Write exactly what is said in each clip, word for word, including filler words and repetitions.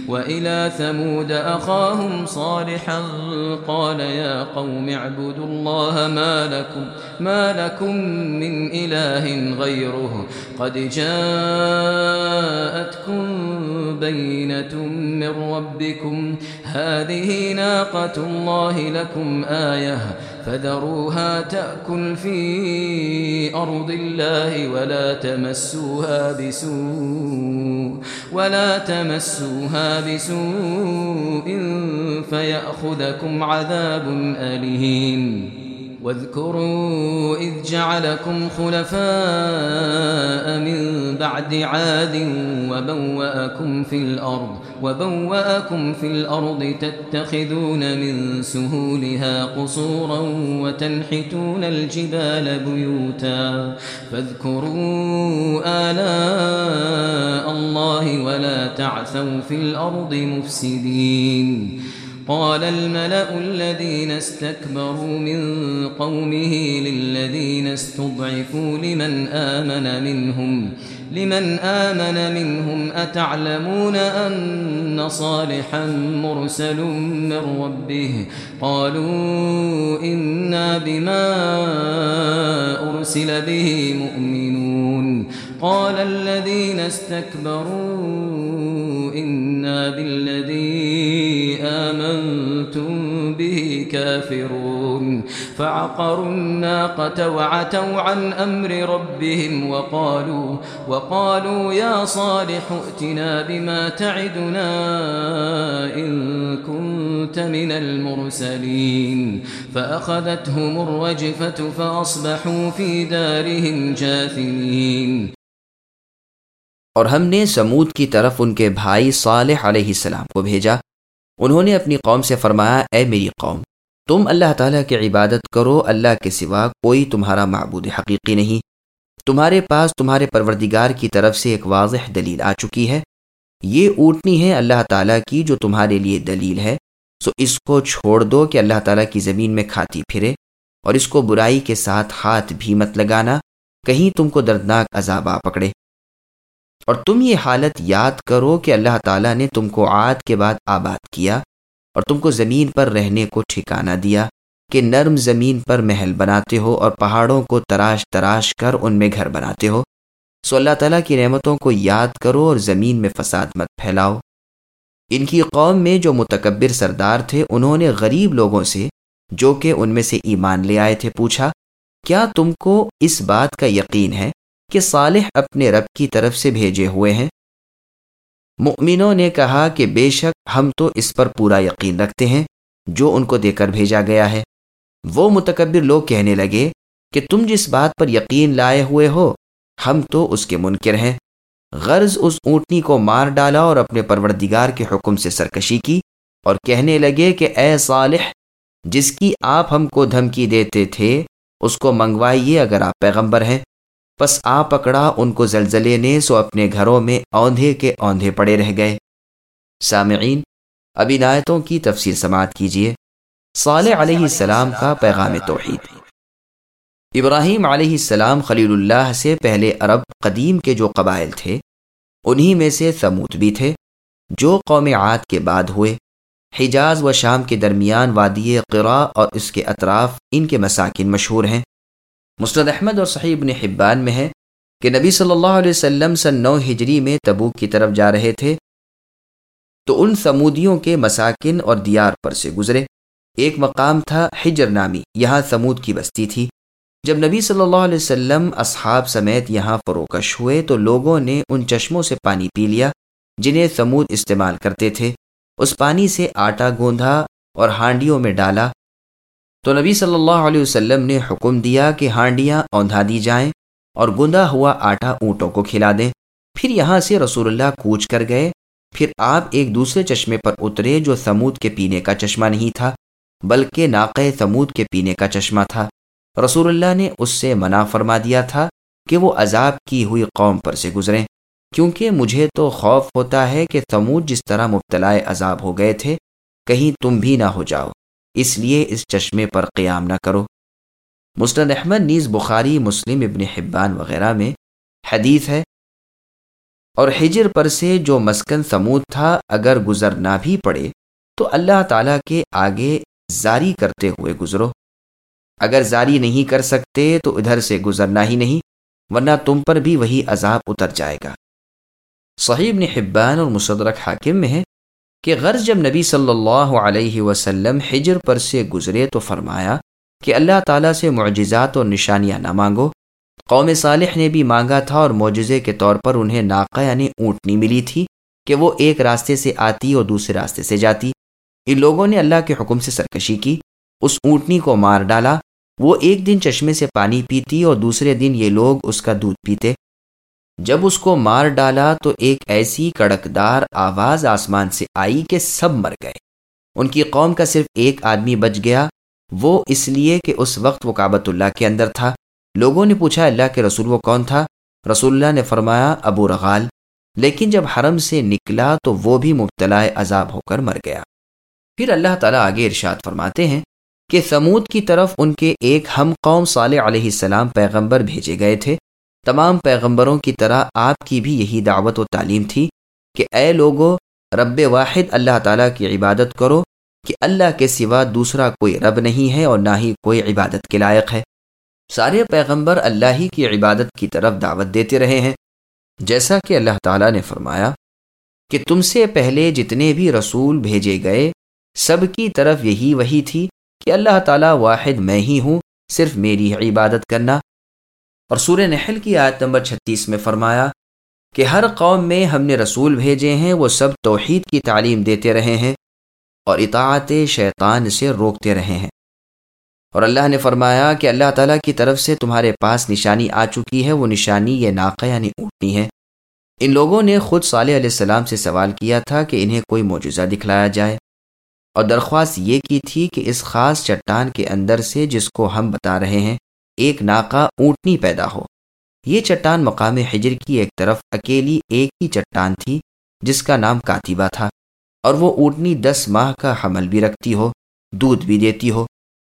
وإلى ثمود أخاهم صالحا قال يا قوم اعبدوا الله ما لكم ما لكم من إله غيره قد جاءتكم بينة من ربكم هذه ناقة الله لكم آية فذروها تأكل في أرض الله ولا تمسوها بسوء ولا تمسوها بسوء فيأخذكم عذاب أليم واذكروا إذ جعلكم خلفاء من بعد عاد وبوأكم في الأرض وبوأكم في الأرض تتخذون من سهولها قصورا وتنحتون الجبال بيوتا فاذكروا آلاء الله ولا تعثوا في الأرض مفسدين قال الملأ الذين استكبروا من قومه للذين استضعفوا لمن آمن منهم لمن آمن منهم أتعلمون أن صالحا مرسل من ربه قالوا إنا بما أرسل به مؤمنون قال الذين استكبروا إنا بالذي آمنتم به كافرون فعقروا الناقة وعتوا عن أمر ربهم وقالوا وقالوا يا صالح ائتنا بما تعدنا إن كنت من المرسلين فأخذتهم الرجفة فأصبحوا في دارهم جاثمين۔ اور ہم نے سمود کی طرف ان کے بھائی صالح علیہ السلام کو بھیجا۔ انہوں نے اپنی قوم سے فرمایا، اے میری قوم، تم اللہ تعالیٰ کی عبادت کرو، اللہ کے سوا کوئی تمہارا معبود حقیقی نہیں۔ تمہارے پاس تمہارے پروردگار کی طرف سے ایک واضح دلیل آ چکی ہے۔ یہ اونٹنی ہے اللہ تعالیٰ کی جو تمہارے لیے دلیل ہے، سو اس کو چھوڑ دو کہ اللہ تعالیٰ کی زمین میں کھاتی پھرے، اور اس کو برائی کے ساتھ ہاتھ بھی مت لگانا، کہیں تم کو دردناک عذاب آ پکڑے۔ اور تم یہ حالت یاد کرو کہ اللہ تعالیٰ نے تم کو عاد کے بعد آباد کیا اور تم کو زمین پر رہنے کو ٹھکانہ دیا کہ نرم زمین پر محل بناتے ہو اور پہاڑوں کو تراش تراش کر ان میں گھر بناتے ہو۔ سو اللہ تعالیٰ کی نعمتوں کو یاد کرو اور زمین میں فساد مت پھیلاؤ۔ ان کی قوم میں جو متکبر سردار تھے، انہوں نے غریب لوگوں سے جو کہ ان میں سے ایمان لے آئے تھے پوچھا، کیا تم کو اس بات کا یقین ہے کہ صالح اپنے رب کی طرف سے بھیجے ہوئے ہیں؟ مؤمنوں نے کہا کہ بے شک ہم تو اس پر پورا یقین رکھتے ہیں جو ان کو دے کر بھیجا گیا ہے۔ وہ متکبر لوگ کہنے لگے کہ تم جس بات پر یقین لائے ہوئے ہو ہم تو اس کے منکر ہیں۔ غرض اس اونٹنی کو مار ڈالا اور اپنے پروردگار کے حکم سے سرکشی کی اور کہنے لگے کہ اے صالح، جس کی آپ ہم کو دھمکی دیتے تھے اس کو منگوائیے اگر آپ پیغمبر ہیں۔ پس آ پکڑا ان کو زلزلے نے، سو اپنے گھروں میں اوندھے کے اوندھے پڑے رہ گئے۔ سامعین، اب ان آیتوں کی تفسیر سماعت کیجیے۔ صالح علیہ السلام کا پیغام توحید۔ ابراہیم علیہ السلام خلیل اللہ سے پہلے عرب قدیم کے جو قبائل تھے انہی میں سے ثمود بھی تھے، جو قوم عاد کے بعد ہوئے۔ حجاز و شام کے درمیان وادی قرا اور اس کے اطراف ان کے مساکن مشہور ہیں۔ مسند احمد اور صحیح ابن حبان میں ہے کہ نبی صلی اللہ علیہ وسلم سن نو ہجری میں تبوک کی طرف جا رہے تھے تو ان ثمودیوں کے مساکن اور دیار پر سے گزرے۔ ایک مقام تھا حجر نامی، یہاں ثمود کی بستی تھی۔ جب نبی صلی اللہ علیہ وسلم اصحاب سمیت یہاں فروکش ہوئے تو لوگوں نے ان چشموں سے پانی پی لیا جنہیں ثمود استعمال کرتے تھے۔ اس پانی سے آٹا گوندھا اور ہانڈیوں میں ڈالا تو نبی صلی اللہ علیہ وسلم نے حکم دیا کہ ہانڈیاں اوندھا دی جائیں اور گندا ہوا آٹا اونٹوں کو کھلا دیں۔ پھر یہاں سے رسول اللہ کوچ کر گئے۔ پھر آپ ایک دوسرے چشمے پر اترے جو ثمود کے پینے کا چشمہ نہیں تھا بلکہ ناقہ ثمود کے پینے کا چشمہ تھا۔ رسول اللہ نے اس سے منع فرما دیا تھا کہ وہ عذاب کی ہوئی قوم پر سے گزریں، کیونکہ مجھے تو خوف ہوتا ہے کہ ثمود جس طرح مبتلا عذاب ہو گئے تھے کہیں تم بھی نہ ہو جاؤ، اس لیے اس چشمے پر قیام نہ کرو۔ مسند احمد نیز بخاری، مسلم، ابن حبان وغیرہ میں حدیث ہے اور حجر پر سے جو مسکن ثمود تھا اگر گزرنا بھی پڑے تو اللہ تعالیٰ کے آگے زاری کرتے ہوئے گزرو، اگر زاری نہیں کر سکتے تو ادھر سے گزرنا ہی نہیں، ورنہ تم پر بھی وہی عذاب اتر جائے گا۔ صحیح ابن حبان اور مستدرک حاکم میں ہے کہ غرض جب نبی صلی اللہ علیہ وسلم حجر پر سے گزرے تو فرمایا کہ اللہ تعالیٰ سے معجزات اور نشانیاں نہ مانگو۔ قوم صالح نے بھی مانگا تھا اور معجزے کے طور پر انہیں ناقہ یعنی اونٹنی ملی تھی کہ وہ ایک راستے سے آتی اور دوسرے راستے سے جاتی۔ ان لوگوں نے اللہ کے حکم سے سرکشی کی، اس اونٹنی کو مار ڈالا۔ وہ ایک دن چشمے سے پانی پیتی اور دوسرے دن یہ لوگ اس کا دودھ پیتے۔ جب اس کو مار ڈالا تو ایک ایسی کڑکدار آواز آسمان سے آئی کہ سب مر گئے۔ ان کی قوم کا صرف ایک آدمی بچ گیا، وہ اس لیے کہ اس وقت وہ کعبۃ اللہ کے اندر تھا۔ لوگوں نے پوچھا اللہ کے رسول وہ کون تھا؟ رسول اللہ نے فرمایا ابو رغال، لیکن جب حرم سے نکلا تو وہ بھی مبتلا عذاب ہو کر مر گیا۔ پھر اللہ تعالیٰ آگے ارشاد فرماتے ہیں کہ ثمود کی طرف ان کے ایک ہم قوم صالح علیہ السلام پیغمبر بھیجے گئے تھے۔ تمام پیغمبروں کی طرح آپ کی بھی یہی دعوت و تعلیم تھی کہ اے لوگو، رب واحد اللہ تعالیٰ کی عبادت کرو کہ اللہ کے سوا دوسرا کوئی رب نہیں ہے اور نہ ہی کوئی عبادت کے لائق ہے۔ سارے پیغمبر اللہ ہی کی عبادت کی طرف دعوت دیتے رہے ہیں، جیسا کہ اللہ تعالیٰ نے فرمایا کہ تم سے پہلے جتنے بھی رسول بھیجے گئے سب کی طرف یہی وحی تھی کہ اللہ تعالیٰ واحد میں ہی ہوں، صرف میری عبادت کرنا۔ اور سورہ نحل کی آیت نمبر چھتیس میں فرمایا کہ ہر قوم میں ہم نے رسول بھیجے ہیں، وہ سب توحید کی تعلیم دیتے رہے ہیں اور اطاعت شیطان سے روکتے رہے ہیں۔ اور اللہ نے فرمایا کہ اللہ تعالیٰ کی طرف سے تمہارے پاس نشانی آ چکی ہے، وہ نشانی یہ ناقہ یعنی اونٹنی ہے۔ ان لوگوں نے خود صالح علیہ السلام سے سوال کیا تھا کہ انہیں کوئی معجزہ دکھلایا جائے، اور درخواست یہ کی تھی کہ اس خاص چٹان کے اندر سے جس کو ہم بتا رہے ہیں ایک ناقہ اونٹنی پیدا ہو۔ یہ چٹان مقام حجر کی ایک طرف اکیلی ایک ہی چٹان تھی جس کا نام کاتبہ تھا، اور وہ اونٹنی دس ماہ کا حمل بھی رکھتی ہو، دودھ بھی دیتی ہو۔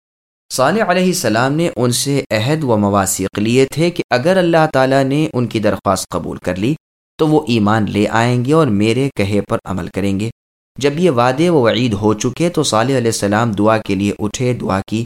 صالح علیہ السلام نے ان سے عہد و مواثیق لیے تھے کہ اگر اللہ تعالیٰ نے ان کی درخواست قبول کر لی تو وہ ایمان لے آئیں گے اور میرے کہے پر عمل کریں گے۔ جب یہ وعدے و وعید ہو چکے تو صالح علیہ السلام دعا کے لیے اٹھے، دعا کی۔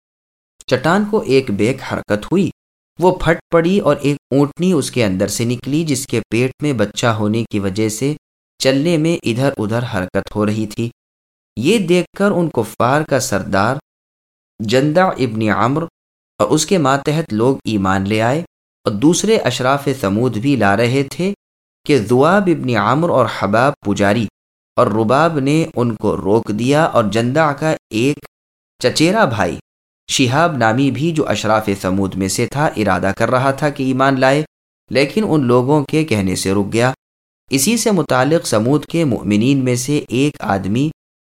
چٹان کو ایک بیک حرکت ہوئی، وہ پھٹ پڑی اور ایک اونٹنی اس کے اندر سے نکلی جس کے پیٹ میں بچہ ہونے کی وجہ سے چلنے میں ادھر ادھر حرکت ہو رہی تھی۔ یہ دیکھ کر ان کفار کا سردار جندع ابن عمرو اور اس کے ماتحت لوگ ایمان لے آئے، اور دوسرے اشراف ثمود بھی لا رہے تھے کہ ذواب ابن عمرو اور حباب پجاری اور رباب نے ان کو روک دیا، اور جندع کا ایک چچیرا بھائی شہاب نامی بھی جو اشراف ثمود میں سے تھا ارادہ کر رہا تھا کہ ایمان لائے، لیکن ان لوگوں کے کہنے سے رک گیا۔ اسی سے متعلق ثمود کے مؤمنین میں سے ایک آدمی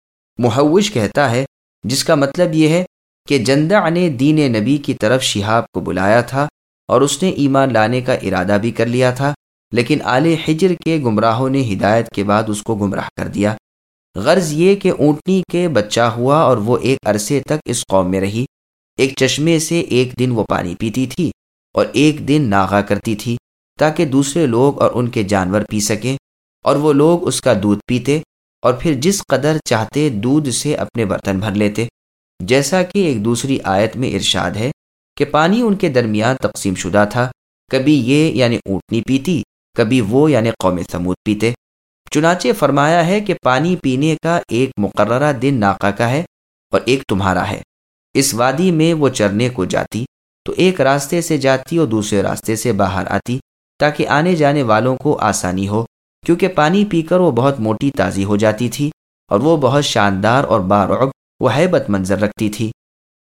محوش کہتا ہے، جس کا مطلب یہ ہے کہ جندع نے دین نبی کی طرف شہاب کو بلایا تھا اور اس نے ایمان لانے کا ارادہ بھی کر لیا تھا، لیکن آل حجر کے گمراہوں نے ہدایت کے بعد اس کو گمراہ کر دیا۔ غرض یہ کہ اونٹنی کے بچہ ہوا اور وہ ایک عرصے تک اس قوم میں رہی۔ ایک چشمے سے ایک دن وہ پانی پیتی تھی اور ایک دن ناغہ کرتی تھی تاکہ دوسرے لوگ اور ان کے جانور پی سکیں، اور وہ لوگ اس کا دودھ پیتے اور پھر جس قدر چاہتے دودھ سے اپنے برتن بھر لیتے، جیسا کہ ایک دوسری آیت میں ارشاد ہے کہ پانی ان کے درمیان تقسیم شدہ تھا، کبھی یہ یعنی اونٹنی پیتی، کبھی وہ یعنی قوم ثمود پیتے۔ چنانچہ فرمایا ہے کہ پانی پینے کا ایک مقررہ دن ناقہ کا ہے اور ایک تمہارا ہے۔ اس وادی میں وہ چرنے کو جاتی تو ایک راستے سے جاتی اور دوسرے راستے سے باہر آتی تاکہ آنے جانے والوں کو آسانی ہو، کیونکہ پانی پی کر وہ بہت موٹی تازی ہو جاتی تھی اور وہ بہت شاندار اور بارعب و ہیبت منظر رکھتی تھی۔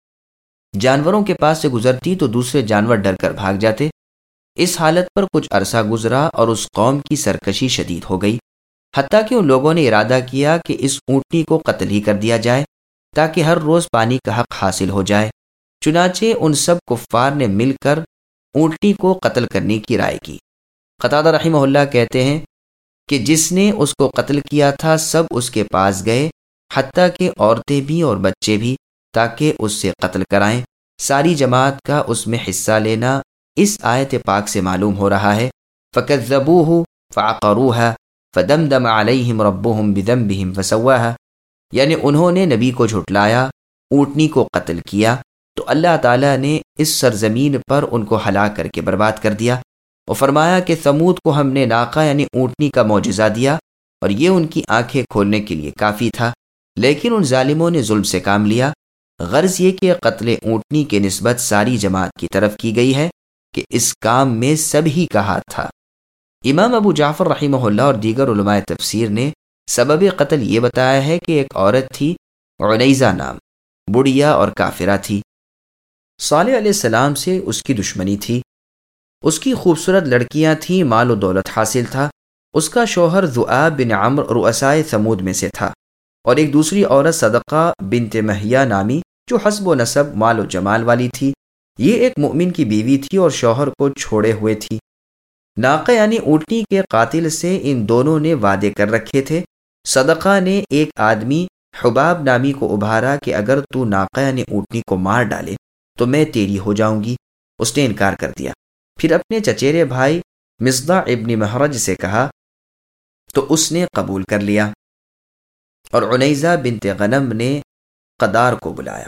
جانوروں کے پاس سے گزرتی تو دوسرے جانور ڈر کر بھاگ جاتے۔ اس حالت پر کچھ عرصہ گزرا اور اس قوم کی سرکشی شدید ہو گئی، حتیٰ کہ ان لوگوں نے ارادہ کیا کہ اس اونٹنی کو قتل ہی کر دیا جائے تاکہ ہر روز پانی کا حق حاصل ہو جائے۔ چنانچہ ان سب کفار نے مل کر اونٹنی کو قتل کرنے کی رائے کی۔ قتادہ رحمہ اللہ کہتے ہیں کہ جس نے اس کو قتل کیا تھا سب اس کے پاس گئے، حتیٰ کہ عورتیں بھی اور بچے بھی، تاکہ اس سے قتل کرائیں۔ ساری جماعت کا اس میں حصہ لینا اس آیت پاک سے معلوم ہو رہا ہے۔ فَكَذَّبُوهُ فعقروها فدمدم علیہم ربهم بذنبهم فسواها، یعنی انہوں نے نبی کو جھٹلایا، اونٹنی کو قتل کیا، تو اللہ تعالیٰ نے اس سرزمین پر ان کو ہلاک کر کے برباد کر دیا، اور فرمایا کہ ثمود کو ہم نے ناقہ یعنی اونٹنی کا معجزہ دیا اور یہ ان کی آنکھیں کھولنے کے لیے کافی تھا، لیکن ان ظالموں نے ظلم سے کام لیا۔ غرض یہ کہ قتل اونٹنی کے نسبت ساری جماعت کی طرف کی گئی ہے کہ اس کام میں سب ہی کا ہاتھ تھا۔ امام ابو جعفر رحمہ اللہ اور دیگر علماء تفسیر نے سبب قتل یہ بتایا ہے کہ ایک عورت تھی عنیزہ نام، بڑھیا اور کافرہ تھی، صالح علیہ السلام سے اس کی دشمنی تھی، اس کی خوبصورت لڑکیاں تھیں، مال و دولت حاصل تھا، اس کا شوہر ذؤاب بن عمرو رؤسائے ثمود میں سے تھا، اور ایک دوسری عورت صدقہ بنت مہیا نامی جو حسب و نسب مال و جمال والی تھی، یہ ایک مومن کی بیوی تھی اور شوہر کو چھوڑے ہوئے تھی۔ ناقہ یعنی اونٹنی کے قاتل سے ان دونوں نے وعدے کر رکھے تھے۔ صدقہ نے ایک آدمی حباب نامی کو ابھارا کہ اگر تو ناقہ یعنی اونٹنی کو مار ڈالے تو میں تیری ہو جاؤں گی، اس نے انکار کر دیا۔ پھر اپنے چچیرے بھائی مصدع ابن مہرج سے کہا تو اس نے قبول کر لیا، اور عنیزہ بنت غنم نے قدار کو بلایا۔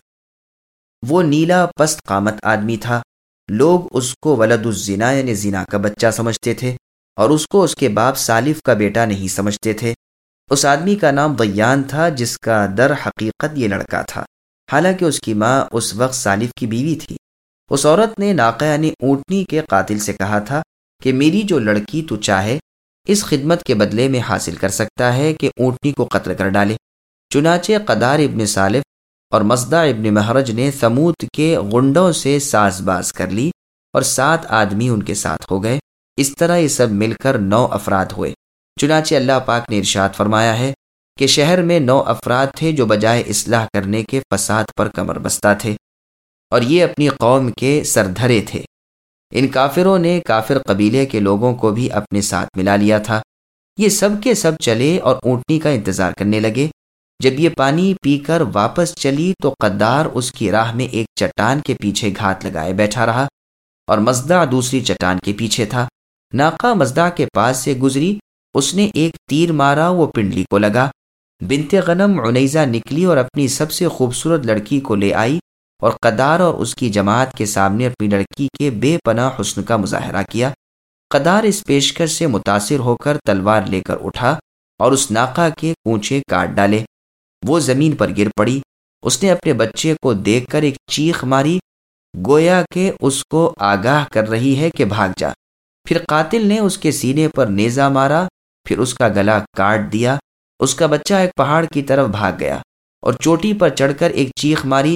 وہ نیلا پست قامت آدمی تھا، لوگ اس کو ولد الزنا یعنی زنا کا بچہ سمجھتے تھے، اور اس کو اس کے باپ سالف کا بیٹا نہیں سمجھتے تھے۔ اس آدمی کا نام ضیان تھا، جس کا در حقیقت یہ لڑکا تھا، حالانکہ اس کی ماں اس وقت سالف کی بیوی تھی۔ اس عورت نے ناقہ یعنی اونٹنی کے قاتل سے کہا تھا کہ میری جو لڑکی تو چاہے اس خدمت کے بدلے میں حاصل کر سکتا ہے کہ اونٹنی کو قتل کر ڈالے۔ چنانچہ قدار ابن سالف اور مصدع ابن مہرج نے ثمود کے غنڈوں سے ساز باز کر لی، اور سات آدمی ان کے ساتھ ہو گئے۔ اس طرح یہ سب مل کر نو افراد ہوئے۔ چنانچہ اللہ پاک نے ارشاد فرمایا ہے کہ شہر میں نو افراد تھے جو بجائے اصلاح کرنے کے فساد پر کمر بستہ تھے، اور یہ اپنی قوم کے سردھرے تھے۔ ان کافروں نے کافر قبیلے کے لوگوں کو بھی اپنے ساتھ ملا لیا تھا۔ یہ سب کے سب چلے اور اونٹنی کا انتظار کرنے لگے۔ جب یہ پانی پی کر واپس چلی تو قدار اس کی راہ میں ایک چٹان کے پیچھے گھات لگائے بیٹھا رہا، اور مصدع دوسری چٹان کے پیچھے تھا۔ ناقہ مصدع کے پاس سے گزری، اس نے ایک تیر مارا، وہ پنڈلی کو لگا۔ بنت غنم عنیزہ نکلی اور اپنی سب سے خوبصورت لڑکی کو لے آئی، اور قدار اور اس کی جماعت کے سامنے اپنی لڑکی کے بے پناہ حسن کا مظاہرہ کیا۔ قدار اس پیشکش سے متاثر ہو کر تلوار لے کر اٹھا اور اس ناقہ کے کونچے کاٹ ڈالے۔ وہ زمین پر گر پڑی۔ اس نے اپنے بچے کو دیکھ کر ایک چیخ ماری، گویا کہ اس کو آگاہ کر رہی ہے کہ بھاگ جا۔ پھر قاتل نے اس کے سینے پر نیزہ مارا، پھر اس کا گلا کاٹ دیا۔ اس کا بچہ ایک پہاڑ کی طرف بھاگ گیا اور چوٹی پر چڑھ کر ایک چیخ ماری،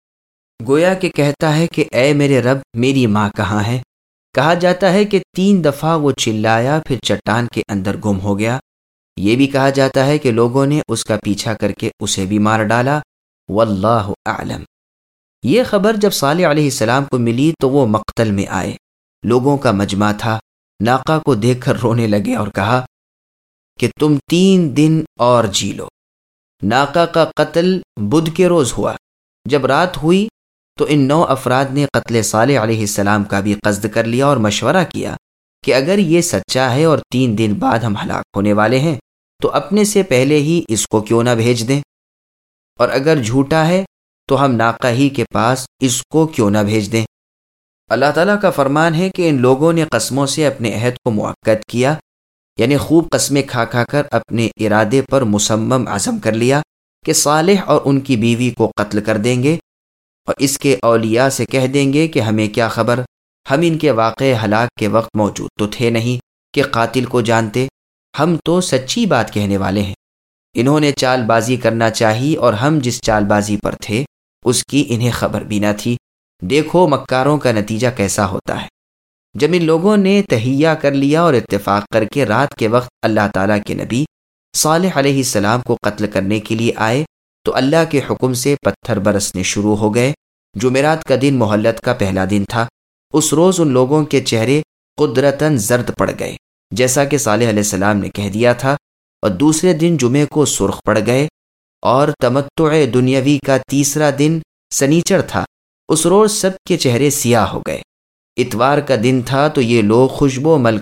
گویا کہ کہتا ہے کہ اے میرے رب، میری ماں کہاں ہے؟ کہا جاتا ہے کہ تین دفعہ وہ چلایا، پھر چٹان کے اندر گم ہو گیا۔ یہ بھی کہا جاتا ہے کہ لوگوں نے اس کا پیچھا کر کے اسے بھی مار ڈالا۔ واللہ اعلم۔ یہ خبر جب صالح علیہ السلام کو ملی تو وہ مقتل میں آئے۔ لوگوں کا مجمع تھا۔ ناقہ کو دیکھ کر رونے لگے اور کہا کہ تم تین دن اور جی لو۔ ناقہ کا قتل بدھ کے روز ہوا۔ جب رات ہوئی تو ان نو افراد نے قتل صالح علیہ السلام کا بھی قصد کر لیا اور مشورہ کیا کہ اگر یہ سچا ہے اور تین دن بعد ہم ہلاک ہونے والے ہیں تو اپنے سے پہلے ہی اس کو کیوں نہ بھیج دیں، اور اگر جھوٹا ہے تو ہم ناقہ ہی کے پاس اس کو کیوں نہ بھیج دیں۔ اللہ تعالیٰ کا فرمان ہے کہ ان لوگوں نے قسموں سے اپنے عہد کو مؤکد کیا، یعنی خوب قسمیں کھا کھا کر اپنے ارادے پر مصمم عزم کر لیا کہ صالح اور ان کی بیوی کو قتل کر دیں گے، اور اس کے اولیاء سے کہہ دیں گے کہ ہمیں کیا خبر، ہم ان کے واقع ہلاک کے وقت موجود تو تھے نہیں کہ قاتل کو جانتے، ہم تو سچی بات کہنے والے ہیں۔ انہوں نے چال بازی کرنا چاہی اور ہم جس چال بازی پر تھے اس کی انہیں خبر بھی نہ تھی۔ دیکھو مکاروں کا نتیجہ کیسا ہوتا ہے۔ جب ان لوگوں نے تہیہ کر لیا اور اتفاق کر کے رات کے وقت اللہ تعالیٰ کے نبی صالح علیہ السلام کو قتل کرنے کے لیے آئے تو اللہ کے حکم سے پتھر برسنے شروع ہو گئے۔ جمعرات کا دن مہلت کا پہلا دن تھا۔ اس روز ان لوگوں کے چہرے قدرتاً زرد پڑ گئے جیسا کہ صالح علیہ السلام نے کہہ دیا تھا، اور دوسرے دن جمعے کو سرخ پڑ گئے، اور تمتع دنیاوی کا تیسرا دن سنیچر تھا، اس روز سب کے چہرے سیاہ ہو گئے۔ اتوار کا دن تھا تو یہ لوگ خوشبو مل کر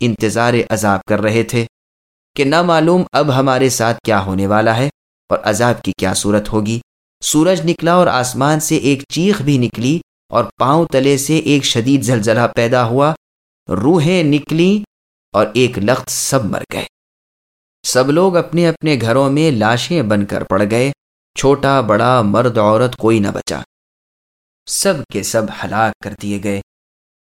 انتظار عذاب کر رہے تھے کہ نہ معلوم اب ہمارے ساتھ کیا ہونے والا ہے اور عذاب کی کیا صورت ہوگی۔ سورج نکلا اور آسمان سے ایک چیخ بھی نکلی اور پاؤں تلے سے ایک شدید زلزلہ پیدا ہوا، روحیں نکلیں اور ایک لخت سب مر گئے۔ سب لوگ اپنے اپنے گھروں میں لاشیں بن کر پڑ گئے، چھوٹا بڑا مرد عورت کوئی نہ بچا، سب کے سب ہلاک کر دیے گئے۔